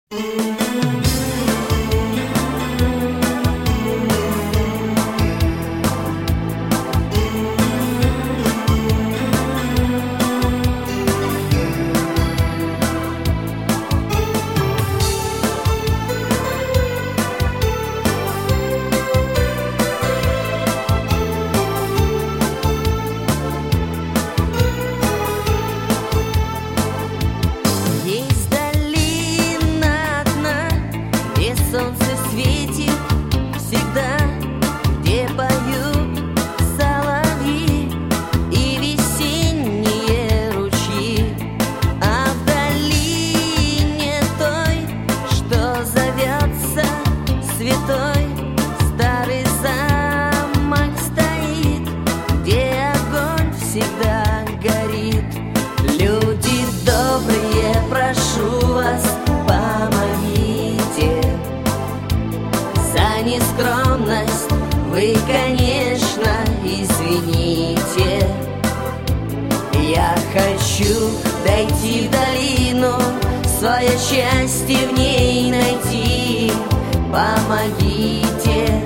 Вы, конечно, извините. Я хочу дойти в долину, свое счастье в ней найти. Помогите,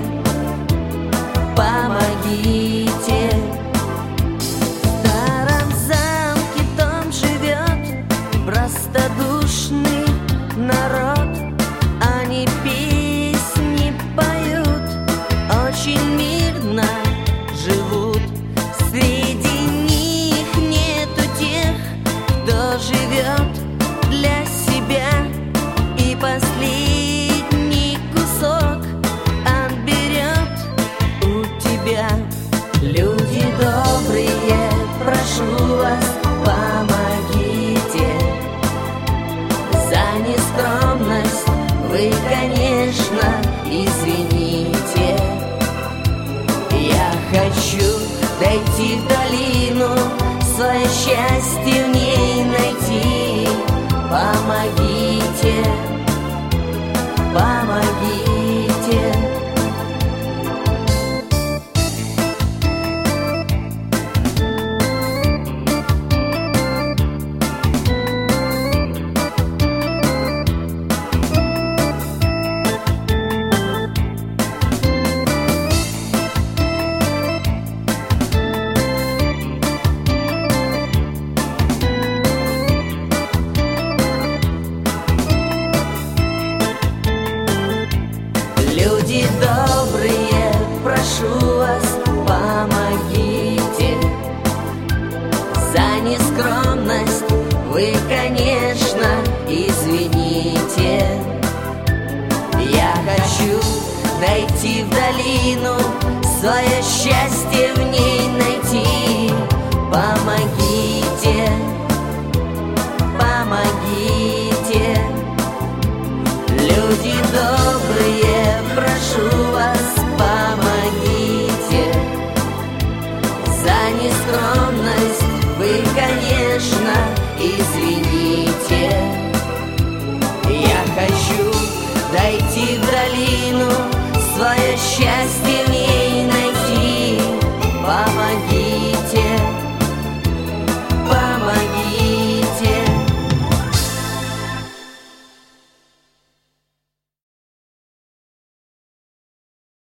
помогите. В старом замке том живет простодушный народ. Они песни поют, очень мирно живут. Среди них нету тех, кто живет для себя и последний кусок отберет у тебя. Люди добрые, прошу вас, помогите. За нескромность вы, конечно, извините. Я хочу дойти в долину, свое счастье в ней найти. Помогите, помогите. Люди добрые, прошу вас, помогите. За нескромность вы, конечно, извините. Я хочу дойти в долину, свое